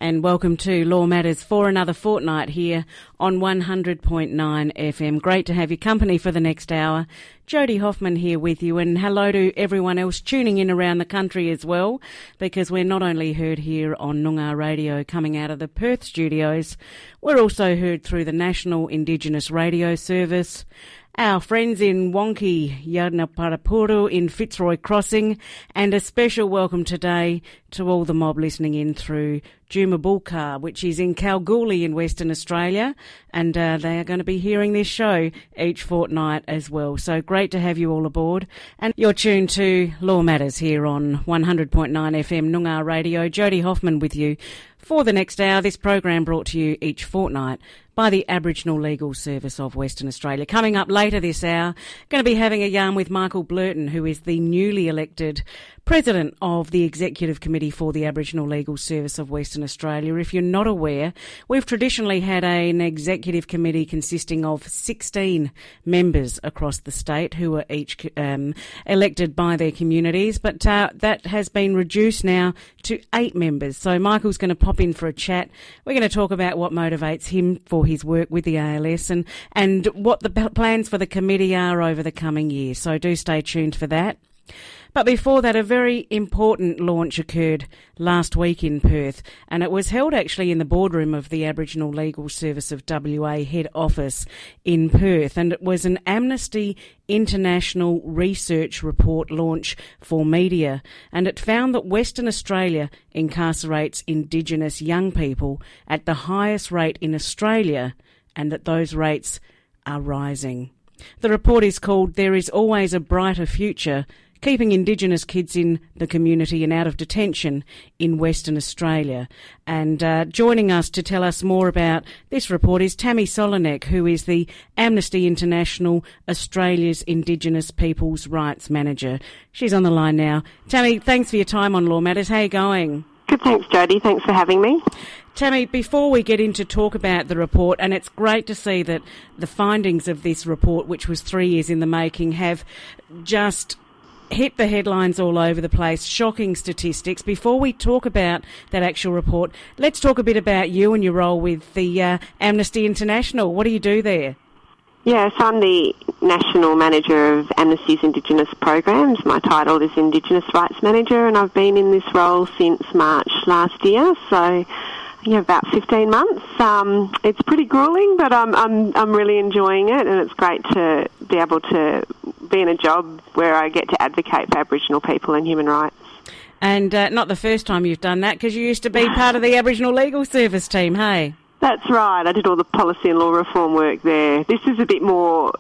and welcome to Law Matters for another fortnight here on 100.9 FM. Great to have your company for the next hour. Jody Hoffman here with you, and hello to everyone else tuning in around the country as well, because we're not only heard here on Noongar Radio coming out of the Perth studios, we're also heard through the National Indigenous Radio Service, our friends in Wonki, Yadnaparapuru in Fitzroy Crossing, and a special welcome today to all the mob listening in through Jumabulka, which is in Kalgoorlie in Western Australia, and they are going to be hearing this show each fortnight as well. So great to have you all aboard. And you're tuned to Law Matters here on 100.9 FM Noongar Radio. Jody Hoffman with you for the next hour. This program brought to you each fortnight by the Aboriginal Legal Service of Western Australia. Coming up later this hour, going to be having a yarn with Michael Blurton, who is the newly elected President of the Executive Committee for the Aboriginal Legal Service of Western Australia. If you're not aware, we've traditionally had an Executive Committee consisting of 16 members across the state who are each elected by their communities, but that has been reduced now to 8 members. So Michael's going to pop in for a chat. We're going to talk about what motivates him for his work with the ALS and what the plans for the committee are over the coming year. So do stay tuned for that. But before that, a very important launch occurred last week in Perth, and it was held actually in the boardroom of the Aboriginal Legal Service of WA head office in Perth, and it was an Amnesty International research report launch for media, and it found that Western Australia incarcerates Indigenous young people at the highest rate in Australia, and that those rates are rising. The report is called "There is Always a Brighter Future: Keeping Indigenous Kids in the Community and Out of Detention in Western Australia." And joining us to tell us more about this report is Tammy Solonek, who is the Amnesty International Australia's Indigenous People's Rights Manager. She's on the line now. Tammy, thanks for your time on Law Matters. How are you going? Good, thanks, Jody. Thanks for having me. Tammy, before we get into talk about the report, and it's great to see that the findings of this report, which was 3 years in the making, have just hit the headlines all over the place, shocking statistics. Before we talk about that actual report, let's talk a bit about you and your role with the Amnesty International. What do you do there? Yes, I'm the National Manager of Amnesty's Indigenous Programs. My title is Indigenous Rights Manager, and I've been in this role since March last year, so about 15 months. It's pretty gruelling, but I'm really enjoying it, and it's great to be able to be in a job where I get to advocate for Aboriginal people and human rights. And not the first time you've done that, because you used to be part of the Aboriginal Legal Service team, hey? That's right. I did all the policy and law reform work there. This is a bit more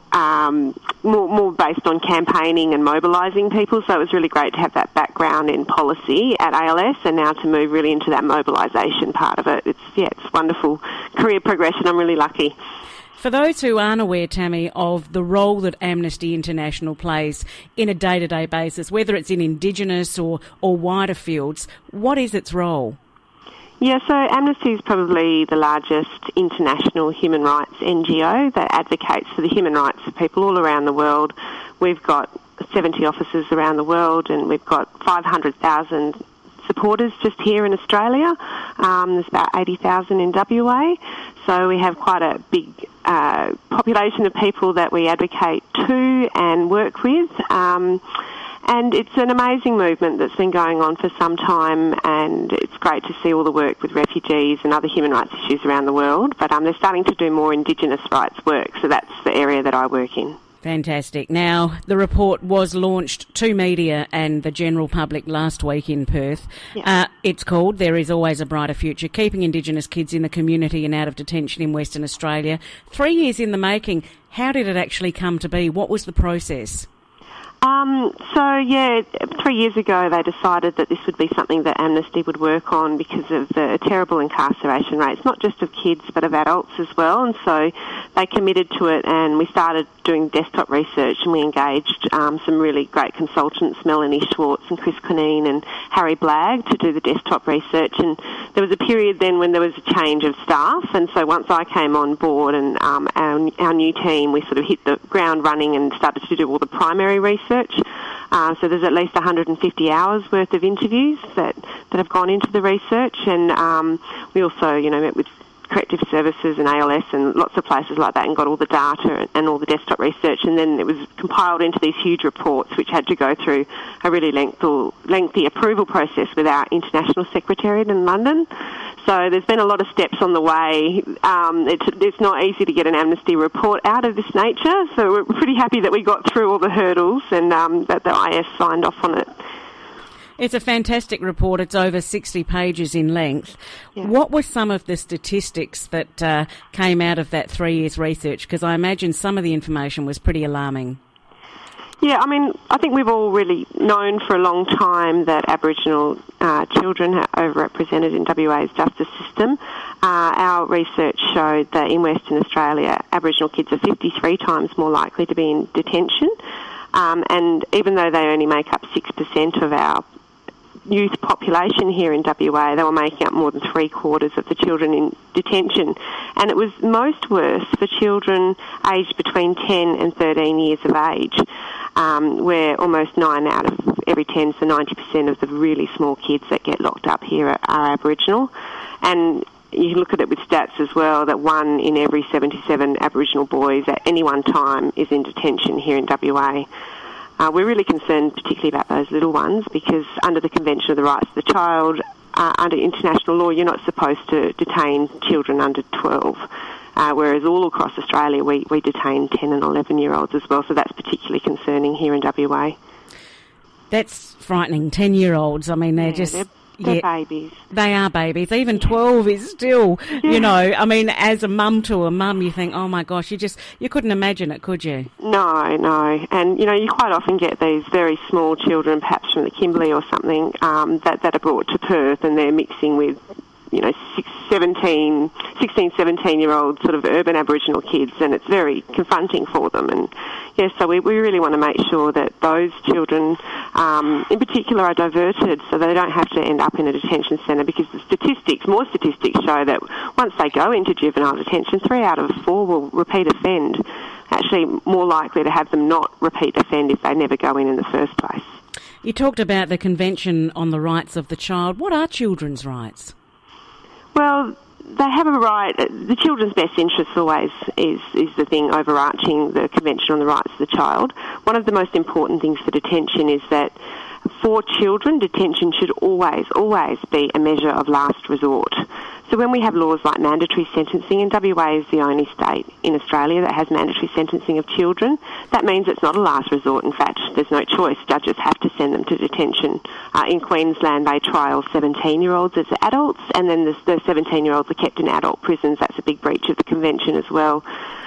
based on campaigning and mobilising people, so it was really great to have that background in policy at ALS and now to move really into that mobilisation part of it. It's wonderful career progression. I'm really lucky. For those who aren't aware, Tammy, of the role that Amnesty International plays in a day-to-day basis, whether it's in Indigenous or wider fields, what is its role? Yeah, so Amnesty is probably the largest international human rights NGO that advocates for the human rights of people all around the world. We've got 70 offices around the world, and we've got 500,000 supporters just here in Australia. There's about 80,000 in WA. So we have quite a big population of people that we advocate to and work with. And it's an amazing movement that's been going on for some time, and it's great to see all the work with refugees and other human rights issues around the world. But they're starting to do more Indigenous rights work, so that's the area that I work in. Fantastic. Now, the report was launched to media and the general public last week in Perth. Yeah. It's called "There is Always a Brighter Future: Keeping Indigenous Kids in the Community and Out of Detention in Western Australia." 3 years in the making. How did it actually come to be? What was the process? 3 years ago they decided that this would be something that Amnesty would work on because of the terrible incarceration rates, not just of kids but of adults as well, and so they committed to it, and we started doing desktop research, and we engaged some really great consultants, Melanie Schwartz and Chris Conine and Harry Blagg, to do the desktop research, and there was a period then when there was a change of staff, and so once I came on board and our new team, we sort of hit the ground running and started to do all the primary research. So there's at least 150 hours worth of interviews that have gone into the research, and we also, met with corrective services and ALS and lots of places like that and got all the data and all the desktop research, and then it was compiled into these huge reports which had to go through a really lengthy approval process with our International Secretariat in London. So there's been a lot of steps on the way. It's not easy to get an amnesty report out of this nature, so we're pretty happy that we got through all the hurdles and that the IS signed off on it. It's a fantastic report. It's over 60 pages in length. Yeah. What were some of the statistics that came out of that 3 years research? Because I imagine some of the information was pretty alarming. Yeah, I think we've all really known for a long time that Aboriginal children are overrepresented in WA's justice system. Our research showed that in Western Australia, Aboriginal kids are 53 times more likely to be in detention. And even though they only make up 6% of our youth population here in WA, they were making up more than 3/4 of the children in detention. And it was most worse for children aged between 10 and 13 years of age, where almost 9 out of every 10, so 90% of the really small kids that get locked up here are Aboriginal. And you look at it with stats as well, that 1 in every 77 Aboriginal boys at any one time is in detention here in WA. We're really concerned particularly about those little ones because under the Convention of the Rights of the Child, under international law, you're not supposed to detain children under 12, whereas all across Australia we detain 10 and 11-year-olds as well, so that's particularly concerning here in WA. That's frightening, 10-year-olds. I mean, they're They're babies. They are babies. Even 12 is still, as a mum to a mum, you think, oh my gosh, you couldn't imagine it, could you? No. And, you quite often get these very small children, perhaps from the Kimberley or something, that are brought to Perth and they're mixing with, 16, 17-year-old sort of urban Aboriginal kids, and it's very confronting for them. And, so we really want to make sure that those children, in particular, are diverted so they don't have to end up in a detention centre, because more statistics show that once they go into juvenile detention, 3 out of 4 will repeat offend. Actually, more likely to have them not repeat offend if they never go in the first place. You talked about the Convention on the Rights of the Child. What are children's rights? Well, they have a right. The children's best interest always is the thing overarching the Convention on the Rights of the Child. One of the most important things for detention is that for children, detention should always be a measure of last resort. So when we have laws like mandatory sentencing, and WA is the only state in Australia that has mandatory sentencing of children, that means it's not a last resort. In fact, there's no choice. Judges have to send them to detention. In Queensland, they trial 17-year-olds as adults, and then the 17-year-olds are kept in adult prisons. That's a big breach of the convention as well.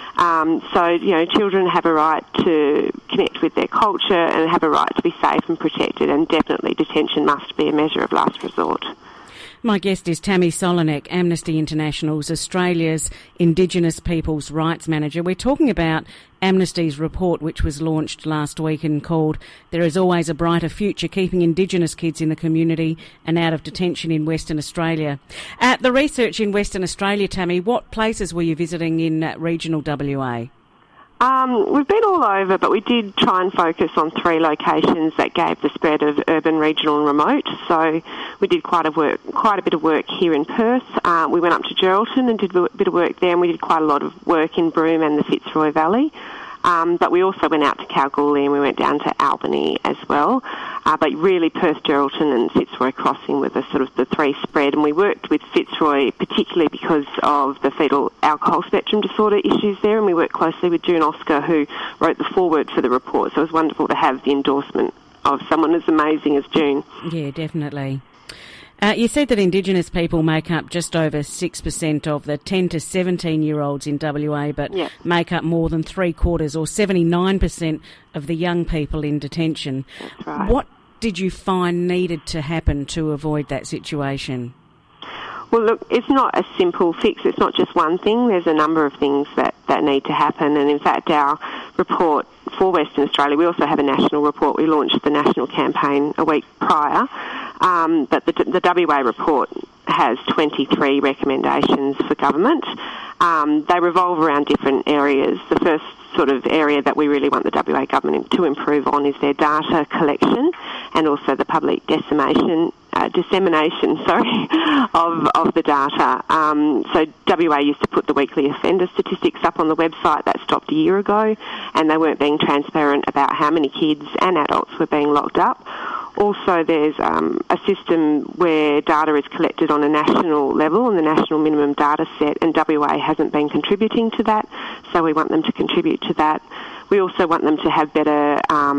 Children have a right to connect with their culture and have a right to be safe and protected, and definitely detention must be a measure of last resort. My guest is Tammy Solonek, Amnesty International's Australia's Indigenous Peoples' Rights Manager. We're talking about Amnesty's report, which was launched last week and called There is Always a Brighter Future, Keeping Indigenous Kids in the Community and Out of Detention in Western Australia. The research in Western Australia, Tammy, what places were you visiting in regional WA? We've been all over, but we did try and focus on 3 locations that gave the spread of urban, regional and remote. So we did quite a bit of work here in Perth. We went up to Geraldton and did a bit of work there, and we did quite a lot of work in Broome and the Fitzroy Valley. But we also went out to Kalgoorlie and we went down to Albany as well. But really Perth, Geraldton and Fitzroy Crossing were the sort of the 3 spread. And we worked with Fitzroy particularly because of the fetal alcohol spectrum disorder issues there. And we worked closely with June Oscar, who wrote the foreword for the report. So it was wonderful to have the endorsement of someone as amazing as June. Yeah, definitely. You said that Indigenous people make up just over 6% of the 10 to 17-year-olds in WA, but make up more than 3/4 or 79% of the young people in detention. That's right. What did you find needed to happen to avoid that situation? Well, look, it's not a simple fix. It's not just one thing. There's a number of things that need to happen. And in fact, our report for Western Australia, we also have a national report. We launched the national campaign a week prior. But the WA report has 23 recommendations for government. They revolve around different areas. The first sort of area that we really want the WA government to improve on is their data collection and also the public dissemination of the data. So WA used to put the weekly offender statistics up on the website. That stopped a year ago, and they weren't being transparent about how many kids and adults were being locked up. Also, there's a system where data is collected on a national level and the national minimum data set, and WA hasn't been contributing to that, so we want them to contribute to that. We also want them to have better,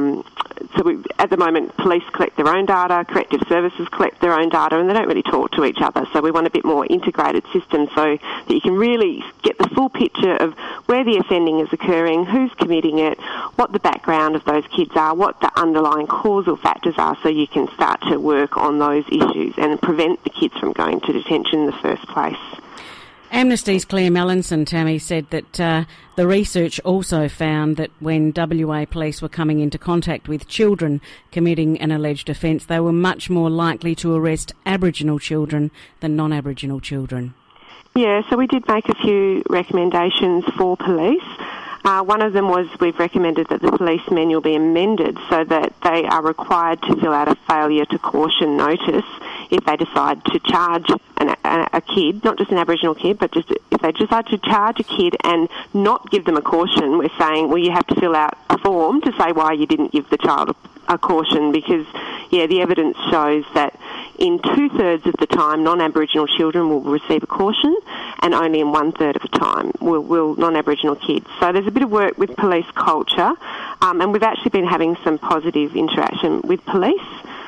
at the moment, police collect their own data, corrective services collect their own data, and they don't really talk to each other. So we want a bit more integrated system so that you can really get the full picture of where the offending is occurring, who's committing it, what the background of those kids are, what the underlying causal factors are, so you can start to work on those issues and prevent the kids from going to detention in the first place. Amnesty's Claire Mellinson, Tammy, said that the research also found that when WA police were coming into contact with children committing an alleged offence, they were much more likely to arrest Aboriginal children than non-Aboriginal children. Yeah, so we did make a few recommendations for police. One of them was we've recommended that the police manual be amended so that they are required to fill out a failure to caution notice if they decide to charge a kid, not just an Aboriginal kid, but just if they decide to charge a kid and not give them a caution. We're saying, well, you have to fill out a form to say why you didn't give the child a caution, because, yeah, the evidence shows that in 2/3 of the time, non-Aboriginal children will receive a caution, and only in 1/3 of the time will non-Aboriginal kids. So there's a bit of work with police culture, and we've actually been having some positive interaction with police.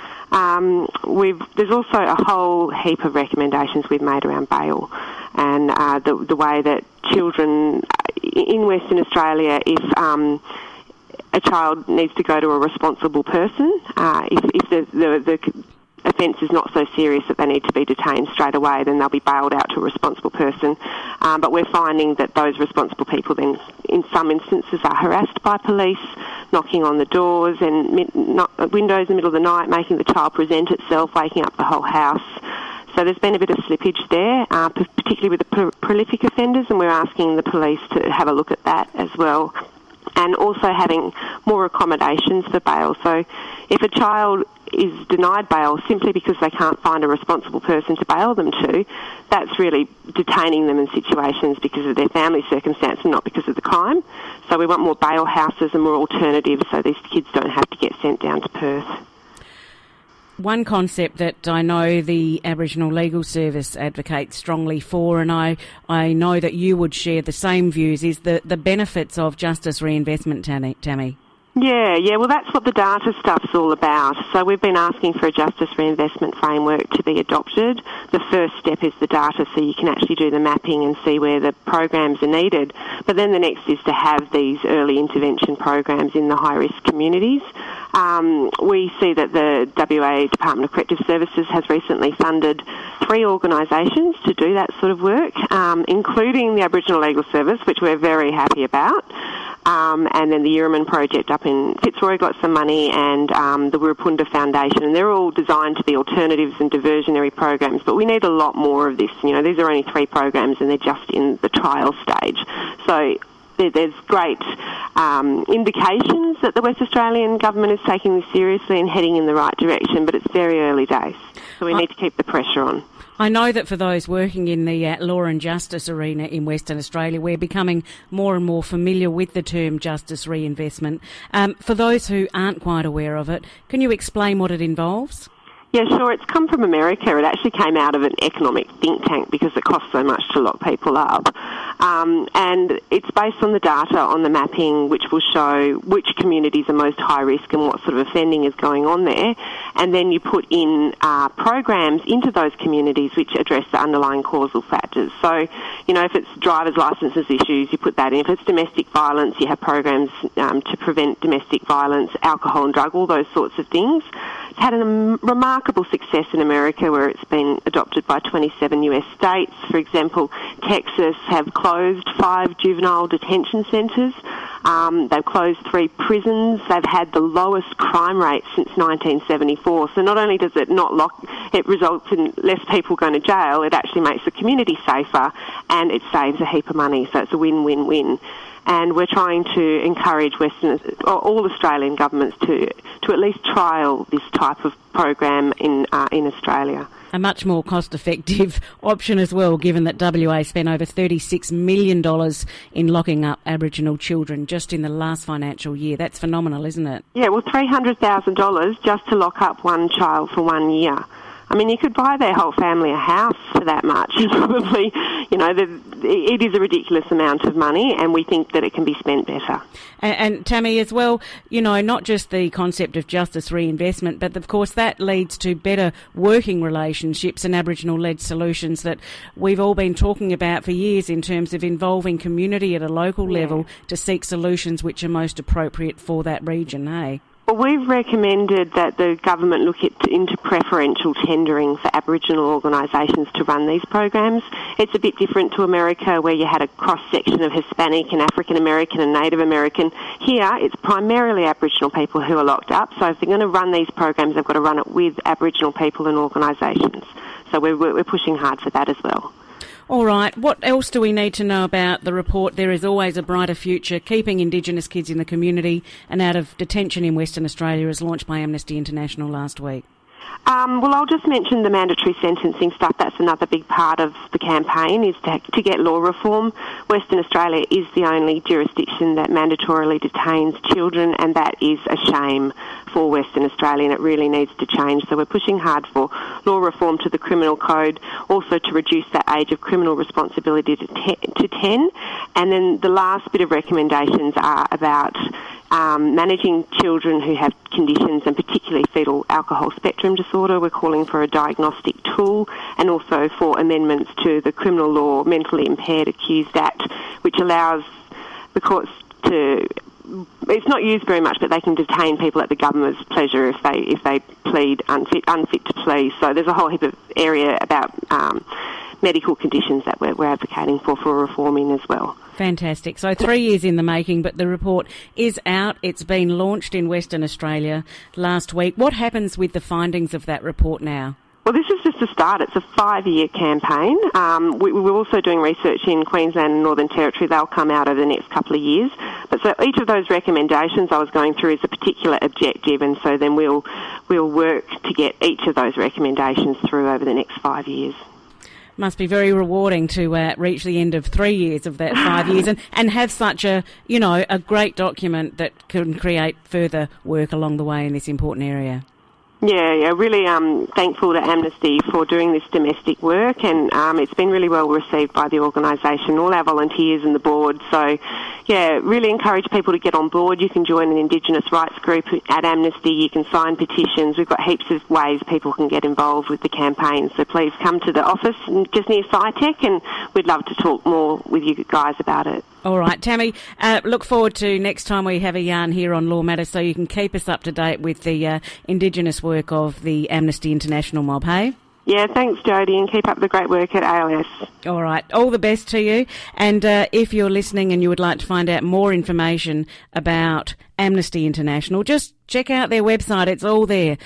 There's also a whole heap of recommendations we've made around bail and the way that children in Western Australia, if a child needs to go to a responsible person, if the offence is not so serious that they need to be detained straight away, then they'll be bailed out to a responsible person. But we're finding that those responsible people then, in some instances, are harassed by police, knocking on the doors and windows in the middle of the night, making the child present itself, waking up the whole house. So there's been a bit of slippage there, particularly with the prolific offenders, and we're asking the police to have a look at that as well. And also having more accommodations for bail. So if a child is denied bail simply because they can't find a responsible person to bail them to, that's really detaining them in situations because of their family circumstance and not because of the crime. So we want more bail houses and more alternatives so these kids don't have to get sent down to Perth. One concept that I know the Aboriginal Legal Service advocates strongly for, and I know that you would share the same views, is the benefits of justice reinvestment, Tammy. Yeah, well, that's what the data stuff's all about. So we've been asking for a justice reinvestment framework to be adopted. The first step is the data, so you can actually do the mapping and see where the programs are needed. But then the next is to have these early intervention programs in the high-risk communities. We see that the WA Department of Corrective Services has recently funded 3 organisations to do that sort of work, including the Aboriginal Legal Service, which we're very happy about. And then the Yiriman Project up in Fitzroy got some money, and the Wirrapunda Foundation, and they're all designed to be alternatives and diversionary programs, but we need a lot more of this. You know, these are only 3 programs and they're just in the trial stage. So there's great indications that the West Australian government is taking this seriously and heading in the right direction, but it's very early days, so we need to keep the pressure on. I know that for those working in the law and justice arena in Western Australia, we're becoming more and more familiar with the term justice reinvestment. For those who aren't quite aware of it, can you explain what it involves? Yeah, sure. It's come from America. It actually came out of an economic think tank because it costs so much to lock people up. And it's based on the data, on the mapping, which will show which communities are most high risk and what sort of offending is going on there. And then you put in programs into those communities which address the underlying causal factors. So, you know, if it's driver's licences issues, you put that in. If it's domestic violence, you have programs to prevent domestic violence, alcohol and drug, all those sorts of things. It's had a remarkable success in America, where it's been adopted by 27 US states. For example, Texas have closed 5 juvenile detention centres They've closed 3 prisons. They've had the lowest crime rate since 1974. So not only does it it results in less people going to jail, it actually makes the community safer and it saves a heap of money. So it's a win-win-win. And we're trying to encourage all Australian governments to at least trial this type of program in Australia. A much more cost-effective option as well, given that WA spent over $36 million in locking up Aboriginal children just in the last financial year. That's phenomenal, isn't it? Yeah, well, $300,000 just to lock up one child for 1 year. I mean, you could buy their whole family a house for that much. Probably, it is a ridiculous amount of money, and we think that it can be spent better. And Tammy, as well, not just the concept of justice reinvestment, but of course that leads to better working relationships and Aboriginal-led solutions that we've all been talking about for years in terms of involving community at a local level to seek solutions which are most appropriate for that region, hey? Well, we've recommended that the government look into preferential tendering for Aboriginal organisations to run these programs. It's a bit different to America, where you had a cross-section of Hispanic and African American and Native American. Here, it's primarily Aboriginal people who are locked up, so if they're going to run these programs, they've got to run it with Aboriginal people and organisations. So we're pushing hard for that as well. All right, what else do we need to know about the report There Is Always a Brighter Future, Keeping Indigenous Kids in the Community and Out of Detention in Western Australia, as launched by Amnesty International last week? Well, I'll just mention the mandatory sentencing stuff. That's another big part of the campaign, is to get law reform. Western Australia is the only jurisdiction that mandatorily detains children, and that is a shame for Western Australia, and it really needs to change. So we're pushing hard for law reform to the criminal code, also to reduce that age of criminal responsibility to 10. And then the last bit of recommendations are about managing children who have conditions, and particularly fetal alcohol spectrum disorder. We're calling for a diagnostic tool, and also for amendments to the Criminal Law Mentally Impaired Accused Act, which allows the courts to... It's not used very much, but they can detain people at the governor's pleasure if they plead unfit to plea. So there's a whole heap of area about medical conditions that we're advocating for reforming as well. Fantastic. So 3 years in the making, but the report is out. It's been launched in Western Australia last week. What happens with the findings of that report now? Well, this is just a start. It's a 5-year campaign. We're also doing research in Queensland and Northern Territory. They'll come out over the next couple of years. But so each of those recommendations I was going through is a particular objective, and so then we'll work to get each of those recommendations through over the next 5 years. Must be very rewarding to reach the end of 3 years of that 5 years and have such a great document that can create further work along the way in this important area. Yeah, really thankful to Amnesty for doing this domestic work, and it's been really well received by the organisation, all our volunteers and the board. So, yeah, really encourage people to get on board. You can join an Indigenous rights group at Amnesty. You can sign petitions. We've got heaps of ways people can get involved with the campaign. So please come to the office just near SciTech, and we'd love to talk more with you guys about it. All right, Tammy, look forward to next time we have a yarn here on Law Matters, so you can keep us up to date with the Indigenous work of the Amnesty International mob, hey? Yeah, thanks, Jodie, and keep up the great work at ALS. All right, all the best to you. And if you're listening and you would like to find out more information about Amnesty International, just check out their website. It's all there,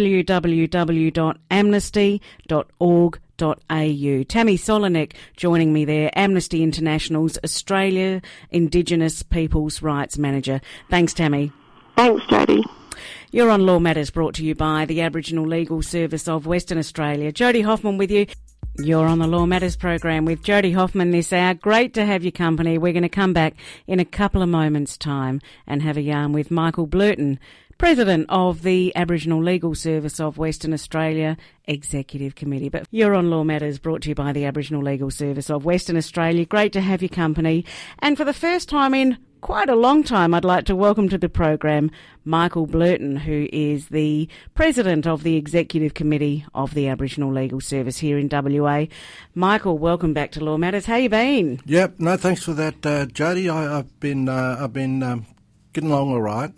www.amnesty.org.au. Tammy Solinek joining me there, Amnesty International's Australia Indigenous People's Rights Manager. Thanks, Tammy. Thanks, Jodie. You're on Law Matters, brought to you by the Aboriginal Legal Service of Western Australia. Jodie Hoffman with you. You're on the Law Matters program with Jodie Hoffman this hour. Great to have your company. We're going to come back in a couple of moments' time and have a yarn with Michael Blurton, President of the Aboriginal Legal Service of Western Australia Executive Committee. But you're on Law Matters, brought to you by the Aboriginal Legal Service of Western Australia. Great to have your company. And for the first time in quite a long time, I'd like to welcome to the program Michael Blurton, who is the President of the Executive Committee of the Aboriginal Legal Service here in WA. Michael, welcome back to Law Matters. How you been? Yep, no, thanks for that, Jodie. I've been getting along all right.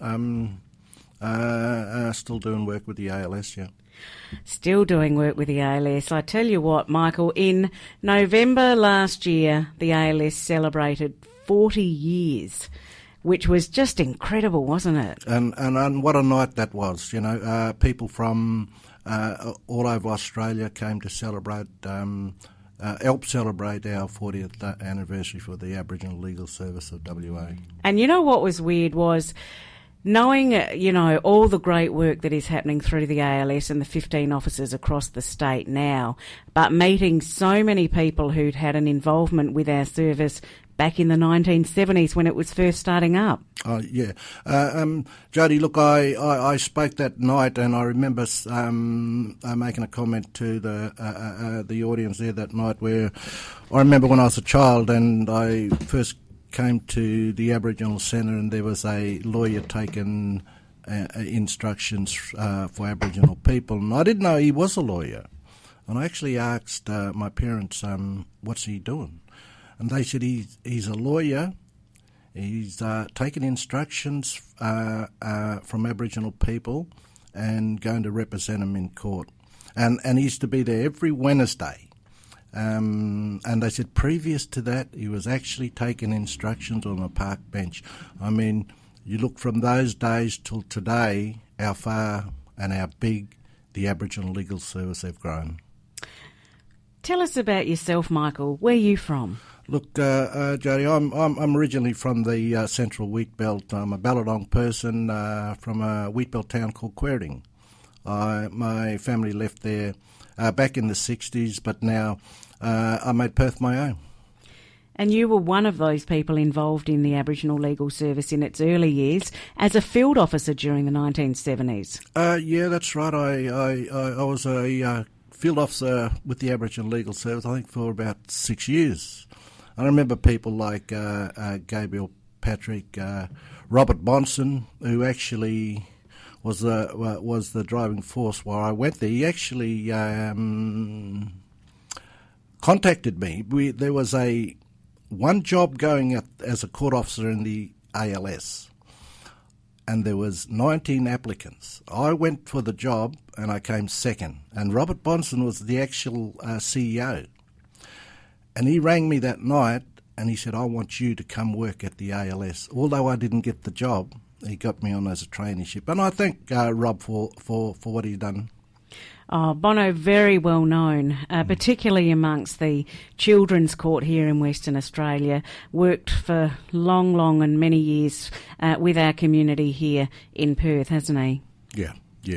Still doing work with the ALS, yeah. Still doing work with the ALS. I tell you what, Michael, in November last year, the ALS celebrated 40 years. which was just incredible, wasn't it? And what a night that was. You know, people from all over Australia came to celebrate, help celebrate our 40th anniversary for the Aboriginal Legal Service of WA. And you know what was weird was knowing, all the great work that is happening through the ALS and the 15 officers across the state now, but meeting so many people who'd had an involvement with our service back in the 1970s when it was first starting up. Oh, yeah. Jody, look, I spoke that night, and I remember making a comment to the audience there that night, where I remember when I was a child and I first came to the Aboriginal Centre, and there was a lawyer taking instructions for Aboriginal people, and I didn't know he was a lawyer. And I actually asked my parents, what's he doing? And they said he's a lawyer. He's taking instructions from Aboriginal people and going to represent them in court. And he used to be there every Wednesday. And they said previous to that, he was actually taking instructions on a park bench. I mean, you look from those days till today, how far and how big the Aboriginal Legal Service have grown. Tell us about yourself, Michael. Where are you from? Look, Jody, I'm originally from the Central Wheat Belt. I'm a Ballodong person from a wheat belt town called Quairing. My family left there back in the 60s, but now I made Perth my own. And you were one of those people involved in the Aboriginal Legal Service in its early years as a field officer during the 1970s. Yeah, that's right. I was a field officer with the Aboriginal Legal Service, I think, for about 6 years. I remember people like Gabriel Patrick, Robert Bonson, who actually was the driving force while I went there. He actually contacted me. There was one job going as a court officer in the ALS, and there was 19 applicants. I went for the job and I came second, and Robert Bonson was the actual CEO. And he rang me that night and he said, I want you to come work at the ALS. Although I didn't get the job, he got me on as a traineeship. And I thank Rob for what he's done. Oh, Bono, very well known, particularly amongst the Children's Court here in Western Australia. Worked for long and many years with our community here in Perth, hasn't he? Yeah.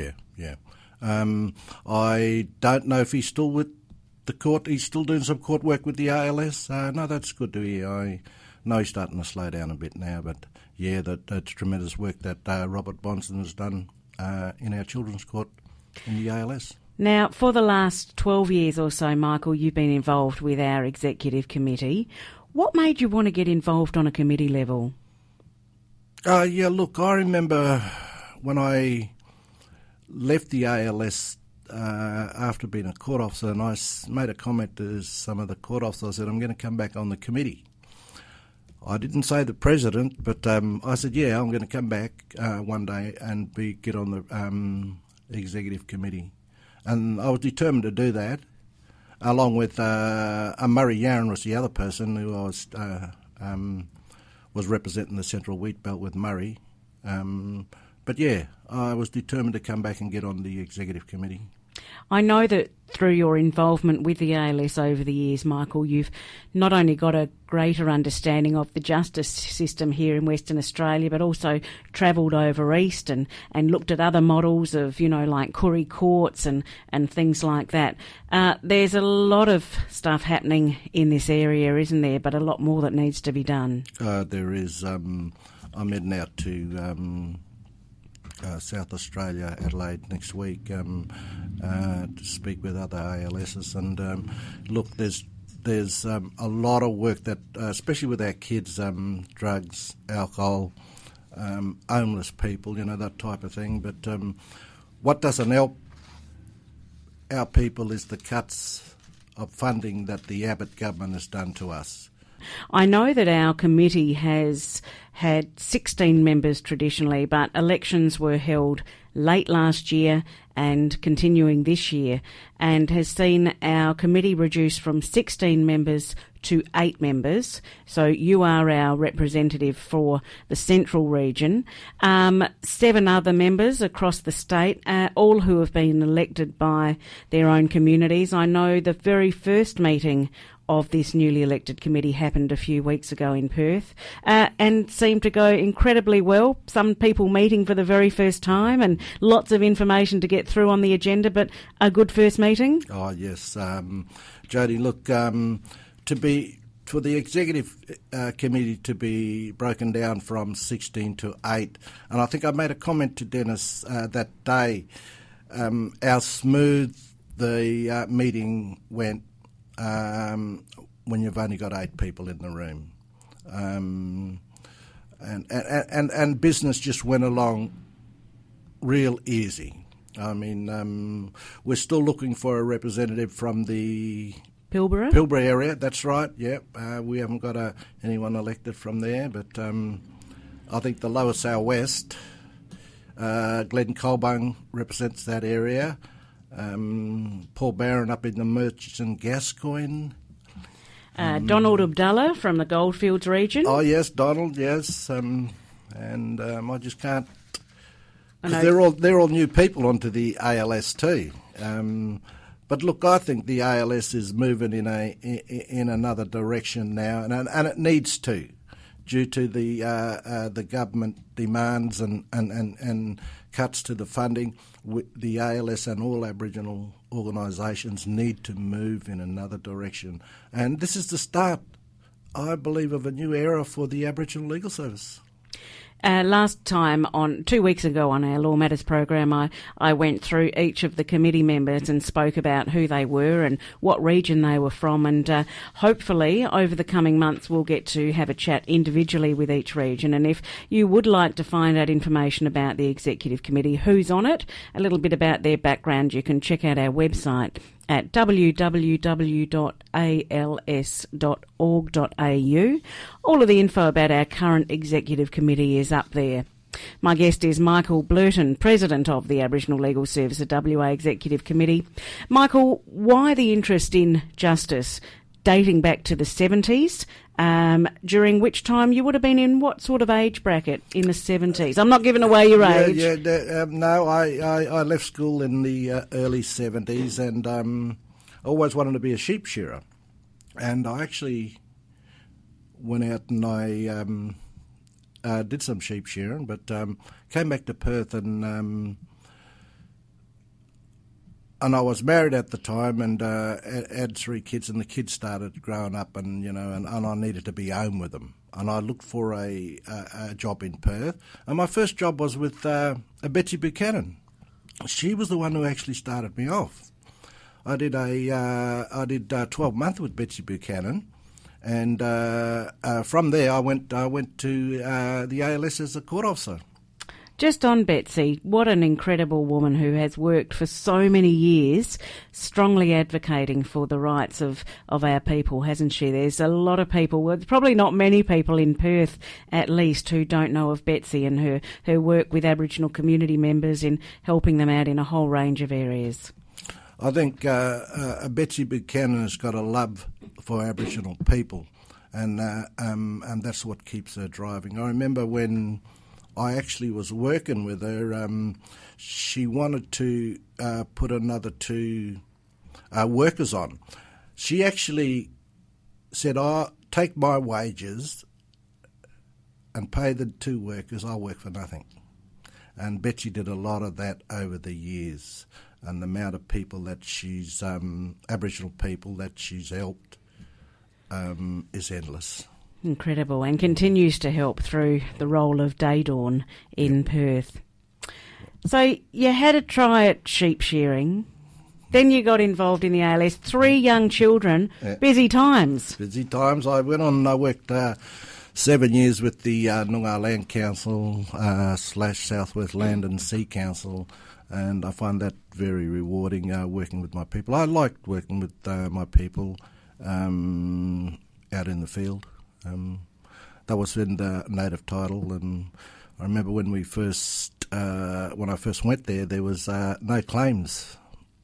I don't know if he's still with the court. He's still doing some court work with the ALS. No, that's good to hear. I know he's starting to slow down a bit now, but yeah, that's tremendous work that Robert Bonson has done in our Children's Court in the ALS. Now, for the last 12 years or so, Michael, you've been involved with our executive committee. What made you want to get involved on a committee level? Yeah, look, I remember when I left the ALS after being a court officer, and I made a comment to some of the court officers. I said, I'm going to come back on the committee. I didn't say the president, but I said, yeah, I'm going to come back one day and get on the executive committee. And I was determined to do that, along with Murray Yarran was the other person who was representing the Central Wheat Belt with Murray. But yeah, I was determined to come back and get on the executive committee. I know that through your involvement with the ALS over the years, Michael, you've not only got a greater understanding of the justice system here in Western Australia, but also travelled over east and looked at other models of, like Koori courts and things like that. There's a lot of stuff happening in this area, isn't there, but a lot more that needs to be done. There is. I'm heading out to South Australia, Adelaide, next week to speak with other ALSs. And look, there's a lot of work that, especially with our kids, drugs, alcohol, homeless people, that type of thing. But what doesn't help our people is the cuts of funding that the Abbott government has done to us. I know that our committee has had 16 members traditionally, but elections were held late last year and continuing this year, and has seen our committee reduced from 16 members to 8 members. So you are our representative for the Central region. 7 other members across the state, all who have been elected by their own communities. I know the very first meeting of this newly elected committee happened a few weeks ago in Perth, and seemed to go incredibly well. Some people meeting for the very first time and lots of information to get through on the agenda, but a good first meeting? Oh, yes. Jody, look, for the executive committee to be broken down from 16 to 8, and I think I made a comment to Dennis that day, how smooth the meeting went when you've only got 8 people in the room, and business just went along real easy. I mean, we're still looking for a representative from the Pilbara area. That's right. Yep, we haven't got anyone elected from there, but I think the Lower Sale West, Glenn Colbung represents that area. Paul Barron up in the Murchison Gascoyne. Donald Abdullah from the Goldfields region. Oh yes, Donald. Yes, and I just can't. They're all new people onto the ALS too. But look, I think the ALS is moving in another direction now, and it needs to, due to the government demands and cuts to the funding. The ALS and all Aboriginal organisations need to move in another direction. And this is the start, I believe, of a new era for the Aboriginal Legal Service. Last time, 2 weeks ago on our Law Matters program, I went through each of the committee members and spoke about who they were and what region they were from, and hopefully over the coming months we'll get to have a chat individually with each region. And if you would like to find out information about the Executive Committee, who's on it, a little bit about their background, you can check out our website at www.als.org.au. All of the info about our current Executive Committee is up there. My guest is Michael Blurton, President of the Aboriginal Legal Service at WA Executive Committee. Michael, why the interest in justice dating back to the 70s, during which time you would have been in what sort of age bracket in the 70s? I'm not giving away your age. No, I left school in the early 70s, and I always wanted to be a sheep shearer. And I actually went out and I did some sheep shearing, but came back to Perth and I was married at the time and had 3 kids, and the kids started growing up, and and I needed to be home with them. And I looked for a job in Perth, and my first job was with Betsy Buchanan. She was the one who actually started me off. I did 12 months with Betsy Buchanan, and from there I went to the ALS as a court officer. Just on Betsy, what an incredible woman who has worked for so many years, strongly advocating for the rights of our people, hasn't she? There's a lot of people, well, probably not many people in Perth at least, who don't know of Betsy and her work with Aboriginal community members in helping them out in a whole range of areas. I think Betsy Buchanan has got a love for Aboriginal people, and that's what keeps her driving. I remember when I actually was working with her, she wanted to put another 2 workers on. She actually said, take my wages and pay the 2 workers, I'll work for nothing. And Betsy did a lot of that over the years, and the amount of people that she's, Aboriginal people that she's helped is endless. Incredible, and continues to help through the role of Day Dawn in Perth. So you had a try at sheep shearing, then you got involved in the ALS. 3 young children, busy times. Busy times. I went on and I worked 7 years with the Noongar Land Council / Southwest Land and Sea Council, and I find that very rewarding, working with my people. I liked working with my people out in the field. That was in the native title, and I remember when we first when I first went there was no claims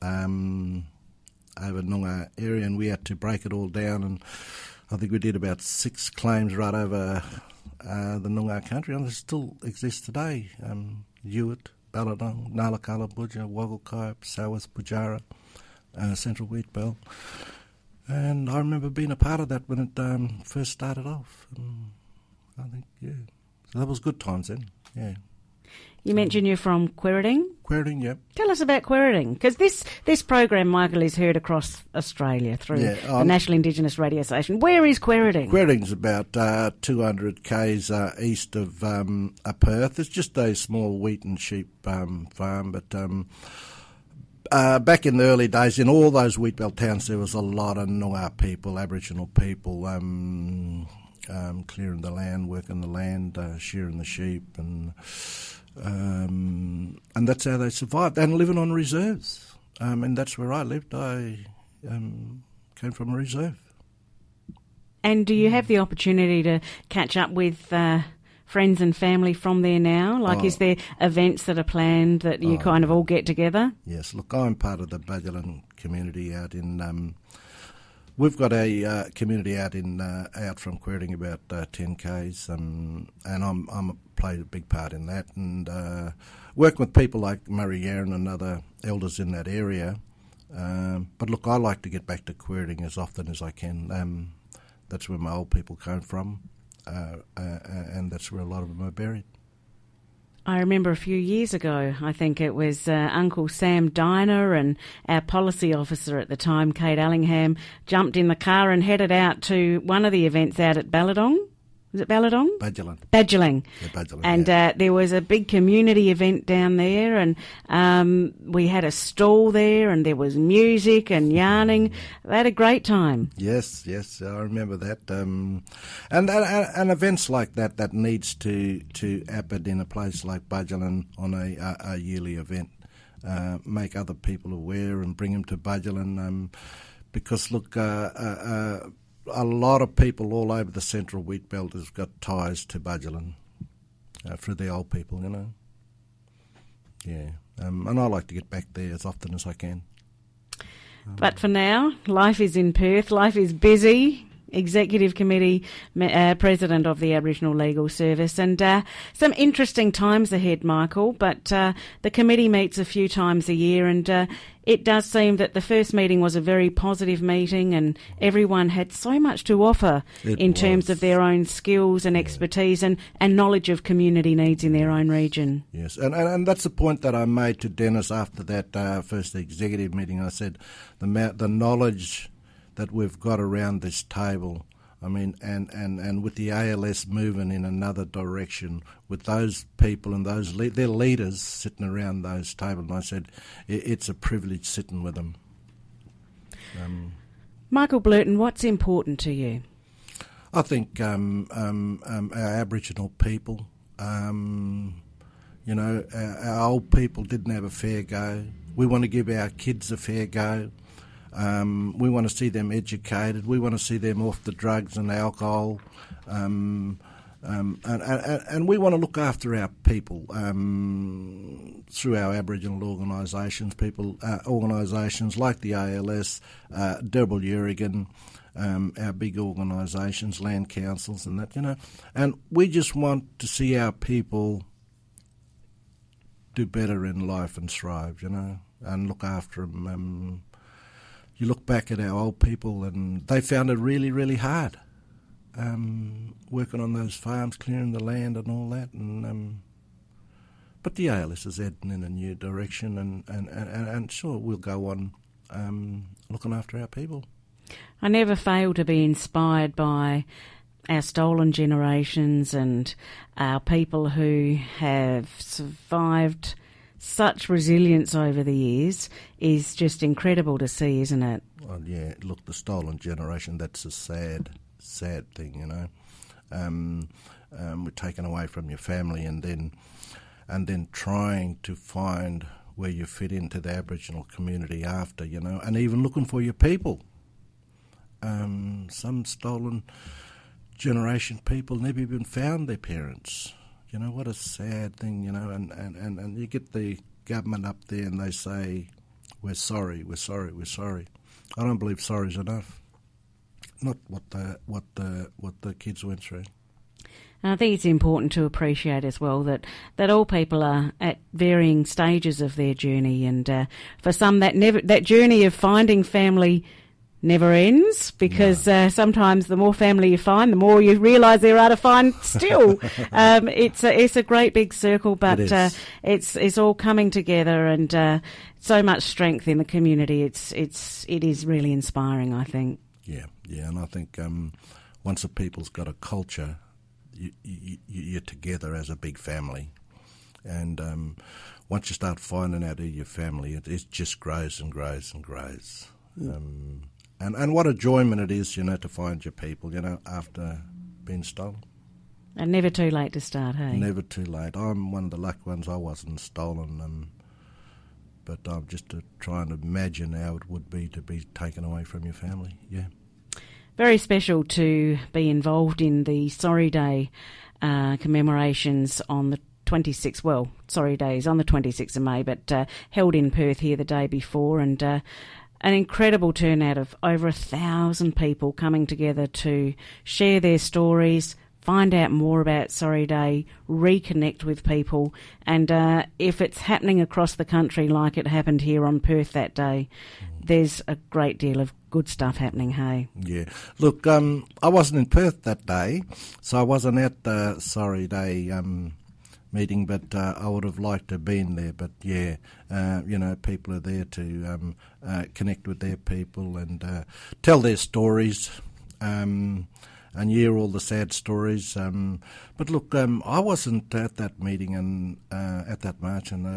over Noongar area, and we had to break it all down, and I think we did about 6 claims right over the Noongar country, and it still exists today. Ewart, Balladong, Nalakala, Budja, Wagglekaipe, Sawas, Pujara, Central Wheatbelt. And I remember being a part of that when it first started off. I think, so that was good times then, yeah. You mentioned you're from Quairading? Quairading, yep. Tell us about Quairading, because this program, Michael, is heard across Australia through the National Indigenous Radio Station. Where is Quairading? Quairading's about 200 k's east of Perth. It's just a small wheat and sheep farm, but back in the early days, in all those wheatbelt towns, there was a lot of Noongar people, Aboriginal people, clearing the land, working the land, shearing the sheep, and that's how they survived, and living on reserves. And that's where I lived. I came from a reserve. And do you have the opportunity to catch up with friends and family from there now? Like, is there events that are planned that you kind of all get together? Yes, look, I'm part of the Budjalin community out in... we've got a community out from Quairading about 10 k's, and I'm played a big part in that, and working with people like Murray Yaron and other elders in that area. But look, I like to get back to Quairading as often as I can. That's where my old people came from, and that's where a lot of them are buried. I remember a few years ago, I think it was Uncle Sam Diner and our policy officer at the time, Kate Allingham, jumped in the car and headed out to one of the events out at Balladong. Was it Balladong? Budjalin. Budjalin. Yeah, Budjalin, and there was a big community event down there, and we had a stall there, and there was music and yarning. They had a great time. Yes, I remember that. And events like that needs to happen in a place like Budjalin on a yearly event. Make other people aware and bring them to Budjalin, because look, a lot of people all over the central wheat belt have got ties to Budjalin for the old people, you know. Yeah, and I like to get back there as often as I can. But for now, life is in Perth, life is busy. Executive Committee President of the Aboriginal Legal Service, and some interesting times ahead, Michael, but the committee meets a few times a year, and it does seem that the first meeting was a very positive meeting, and everyone had so much to offer in terms of their own skills and expertise and knowledge of community needs in their own region. Yes, and that's the point that I made to Dennis after that first executive meeting. I said the knowledge that we've got around this table, I mean, and with the ALS moving in another direction, with those people and their leaders sitting around those tables, and I said, it's a privilege sitting with them. Michael Blurton, what's important to you? I think our Aboriginal people, you know, our old people didn't have a fair go. We want to give our kids a fair go. We want to see them educated. We want to see them off the drugs and alcohol, and we want to look after our people through our Aboriginal organisations. Organisations like the ALS, Derbyl Yurigan, our big organisations, land councils, and that, you know. And we just want to see our people do better in life and thrive, you know, and look after them. You look back at our old people, and they found it really, really hard working on those farms, clearing the land and all that. And but the ALS is heading in a new direction, and sure, we'll go on looking after our people. I never fail to be inspired by our stolen generations and our people who have survived. Such resilience over the years is just incredible to see, isn't it? Well, yeah, look, the stolen generation, that's a sad thing, you know. We're taken away from your family and then trying to find where you fit into the Aboriginal community after, you know, and even looking for your people. Some stolen generation people never even found their parents. You know, what a sad thing, you know, and you get the government up there and they say, we're sorry. I don't believe sorry's enough. Not what the kids went through. And I think it's important to appreciate as well that all people are at varying stages of their journey, and for some that journey of finding family never ends, because sometimes the more family you find, the more you realise there are to find still. It's a great big circle, but it's all coming together, and so much strength in the community. It is really inspiring, I think. Yeah, and I think once a people's got a culture, you're together as a big family, and once you start finding out who your family, it just grows and grows and grows. And what enjoyment it is, you know, to find your people, you know, after being stolen. And never too late to start, hey? Never too late. I'm one of the lucky ones. I wasn't stolen, but I'm just trying to imagine how it would be to be taken away from your family, yeah. Very special to be involved in the Sorry Day commemorations on the 26th, well, Sorry Day is on the 26th of May, but held in Perth here the day before, and an incredible turnout of over 1,000 people coming together to share their stories, find out more about Sorry Day, reconnect with people, and if it's happening across the country like it happened here on Perth that day, there's a great deal of good stuff happening, hey? Yeah. Look, I wasn't in Perth that day, so I wasn't at the Sorry Day meeting, but I would have liked to have been there. But yeah, you know, people are there to connect with their people and tell their stories, and hear all the sad stories. But look, I wasn't at that meeting and at that march, and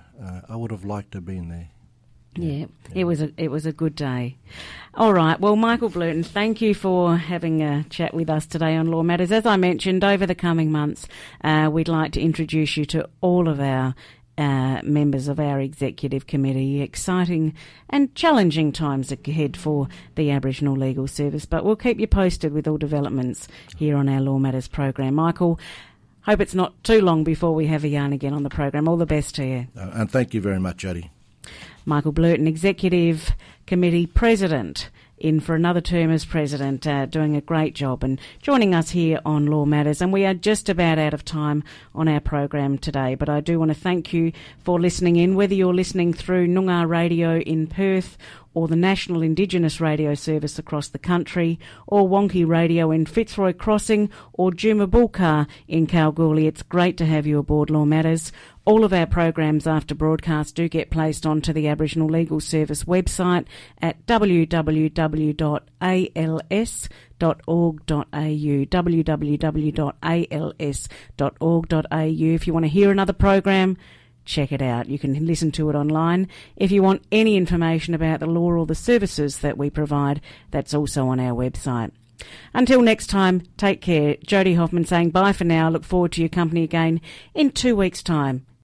I would have liked to have been there. Yeah, it was a good day. All right, well, Michael Blurton, thank you for having a chat with us today on Law Matters. As I mentioned, over the coming months, we'd like to introduce you to all of our members of our executive committee. Exciting and challenging times ahead for the Aboriginal Legal Service, but we'll keep you posted with all developments here on our Law Matters program. Michael, hope it's not too long before we have a yarn again on the program. All the best to you. And thank you very much, Jodie. Michael Blurton, Executive Committee President, in for another term as President, doing a great job and joining us here on Law Matters. And we are just about out of time on our program today, but I do want to thank you for listening in, whether you're listening through Noongar Radio in Perth or the National Indigenous Radio Service across the country, or Wonky Radio in Fitzroy Crossing, or Jumabulka in Kalgoorlie. It's great to have you aboard Law Matters. All of our programs after broadcast do get placed onto the Aboriginal Legal Service website at www.als.org.au, www.als.org.au. If you want to hear another program, check it out. You can listen to it online. If you want any information about the law or the services that we provide, that's also on our website. Until next time, take care. Jodie Hoffman saying bye for now. Look forward to your company again in 2 weeks' time.